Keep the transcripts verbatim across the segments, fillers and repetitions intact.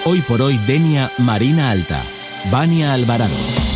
Hoy por hoy Denia Marina Alta. Vania Alvarado.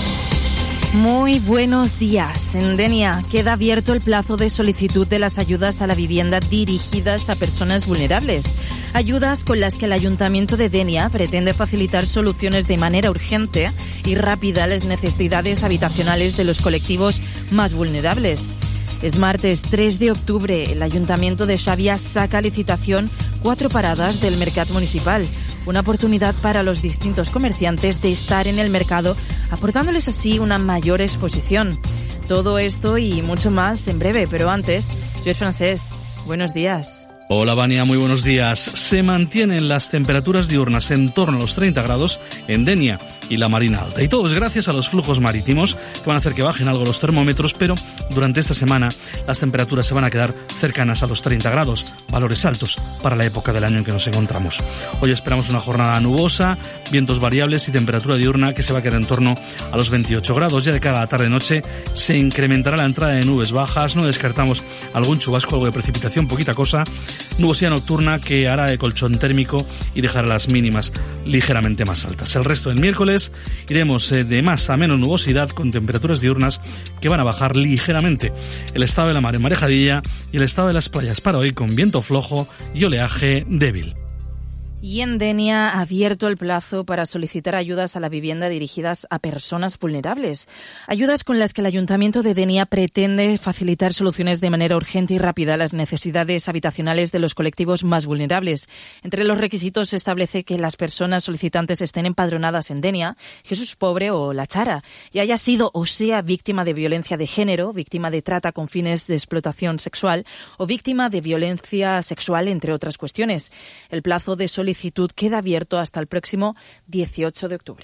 Muy buenos días. En Denia queda abierto el plazo de solicitud de las ayudas a la vivienda dirigidas a personas vulnerables. Ayudas con las que el Ayuntamiento de Denia pretende facilitar soluciones de manera urgente y rápida a las necesidades habitacionales de los colectivos más vulnerables. Es martes tres de octubre. El Ayuntamiento de Xàbia saca a licitación cuatro paradas del mercat municipal. Una oportunidad para los distintos comerciantes de estar en el mercado, aportándoles así una mayor exposición. Todo esto y mucho más en breve, pero antes, Lluís Francés, buenos días. Hola Vania, muy buenos días. Se mantienen las temperaturas diurnas en torno a los treinta grados en Denia y la Marina Alta. Y todo es gracias a los flujos marítimos que van a hacer que bajen algo los termómetros, pero durante esta semana las temperaturas se van a quedar cercanas a los treinta grados, valores altos para la época del año en que nos encontramos. Hoy esperamos una jornada nubosa, vientos variables y temperatura diurna que se va a quedar en torno a los veintiocho grados. Ya de cara a la tarde-noche se incrementará la entrada de nubes bajas, no descartamos algún chubasco, algo de precipitación, poquita cosa. Nubosidad nocturna que hará de colchón térmico y dejará las mínimas ligeramente más altas. El resto del miércoles iremos de más a menos nubosidad con temperaturas diurnas que van a bajar ligeramente. El estado de la mar en marejadilla y el estado de las playas para hoy con viento flojo y oleaje débil. Y en Denia ha abierto el plazo para solicitar ayudas a la vivienda dirigidas a personas vulnerables. Ayudas con las que el Ayuntamiento de Denia pretende facilitar soluciones de manera urgente y rápida a las necesidades habitacionales de los colectivos más vulnerables. Entre los requisitos se establece que las personas solicitantes estén empadronadas en Denia, Jesús Pobre o La Chara, y haya sido o sea víctima de violencia de género, víctima de trata con fines de explotación sexual o víctima de violencia sexual, entre otras cuestiones. El plazo de solicitud solicitud queda abierto hasta el próximo dieciocho de octubre.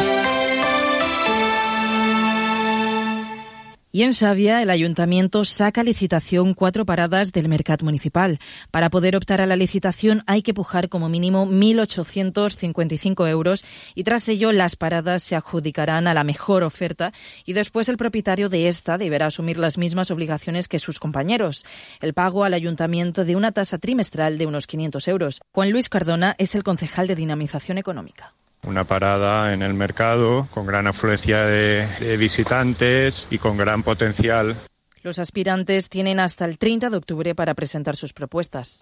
Y en Xàbia, el Ayuntamiento saca a licitación cuatro paradas del mercat municipal. Para poder optar a la licitación hay que pujar como mínimo mil ochocientos cincuenta y cinco euros y tras ello las paradas se adjudicarán a la mejor oferta y después el propietario de esta deberá asumir las mismas obligaciones que sus compañeros. El pago al Ayuntamiento de una tasa trimestral de unos quinientos euros. Juan Luis Cardona es el concejal de Dinamización Económica. Una parada en el mercado con gran afluencia de, de visitantes y con gran potencial. Los aspirantes tienen hasta el treinta de octubre para presentar sus propuestas.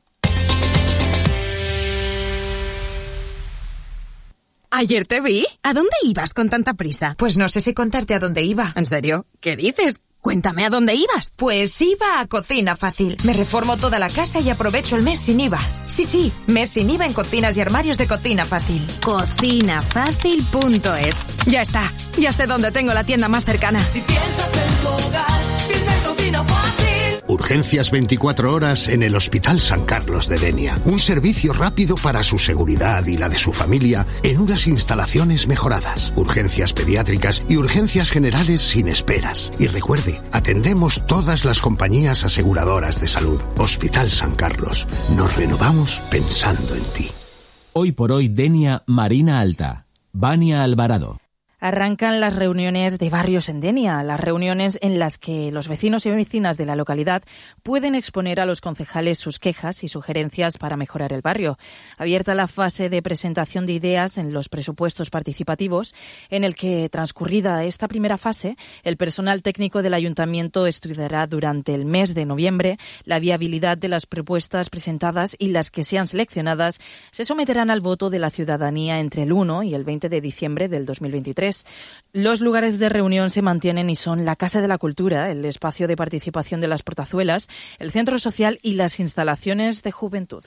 Ayer te vi. ¿A dónde ibas con tanta prisa? Pues no sé si contarte a dónde iba. ¿En serio? ¿Qué dices? Cuéntame a dónde ibas. Pues iba a Cocina Fácil. Me reformo toda la casa y aprovecho el mes sin I V A. Sí, sí, mes sin I V A en cocinas y armarios de Cocina Fácil. Cocina Fácil punto es. Ya está, ya sé dónde tengo la tienda más cercana. Si piensas en tu hogar, piensa en Cocina Fácil. Urgencias veinticuatro horas en el Hospital San Carlos de Denia. Un servicio rápido para su seguridad y la de su familia en unas instalaciones mejoradas. Urgencias pediátricas y urgencias generales sin esperas. Y recuerde, atendemos todas las compañías aseguradoras de salud. Hospital San Carlos. Nos renovamos pensando en ti. Hoy por hoy Denia Marina Alta. Vania Alvarado. Arrancan las reuniones de barrios en Denia, las reuniones en las que los vecinos y vecinas de la localidad pueden exponer a los concejales sus quejas y sugerencias para mejorar el barrio. Abierta la fase de presentación de ideas en los presupuestos participativos, en el que, transcurrida esta primera fase, el personal técnico del Ayuntamiento estudiará durante el mes de noviembre la viabilidad de las propuestas presentadas y las que sean seleccionadas se someterán al voto de la ciudadanía entre el uno y el veinte de diciembre del dos mil veintitrés. Los lugares de reunión se mantienen y son la Casa de la Cultura, el espacio de participación de las Portazuelas, el Centro Social y las instalaciones de juventud.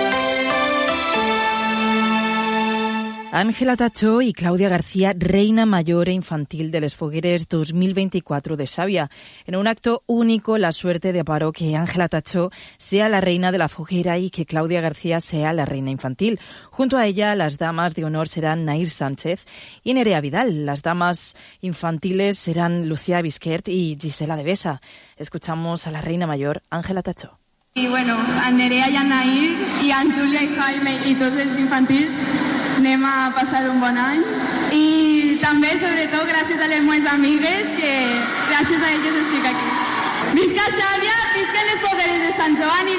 Ángela Tachó y Claudia García, reina mayor e infantil de les Fogueres dos mil veinticuatro de Xàbia. En un acto único, la suerte deparó que Ángela Tachó sea la reina de la foguera y que Claudia García sea la reina infantil. Junto a ella, las damas de honor serán Nair Sánchez y Nerea Vidal. Las damas infantiles serán Lucía Bisquert y Gisela de Besa. Escuchamos a la reina mayor, Ángela Tachó. I bueno, en Nerea i en Nair i en Júlia i Jaime i tots els infantils anem a passar un bon any i també sobretot gràcies a les meves amigues que gràcies a elles estic aquí. Visca Xàbia, visca les Fogueres de Sant Joan i